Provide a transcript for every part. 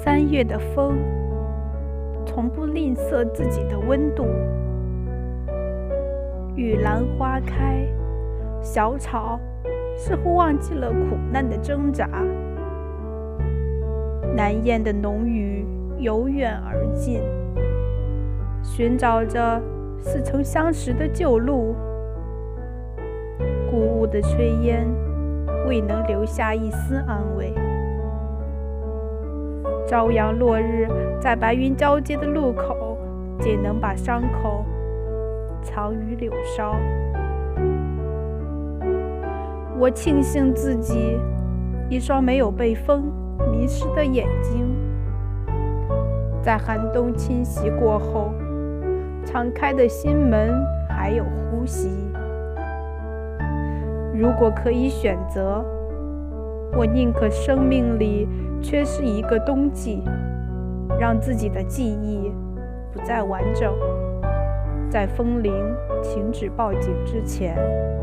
3月的风，从不吝啬自己的温度。玉兰花开，小草似乎忘记了苦难的挣扎。难言的浓雨由远而近，寻找着似曾相识的旧路。孤屋的炊烟未能留下一丝安慰。朝阳落日在白云交接的路口，仅能把伤口藏于柳梢。我庆幸自己一双没有被风迷失的眼睛，在寒冬侵袭过后，敞开的心门还有呼吸。如果可以选择，我宁可生命里缺失一个冬季，让自己的记忆不再完整，在风铃停止报警之前。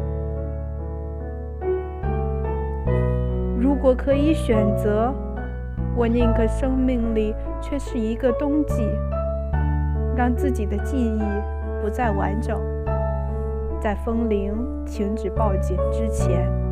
如果可以选择，我宁可生命里缺失一个冬季，让自己的记忆不再完整，在风铃停止报警之前。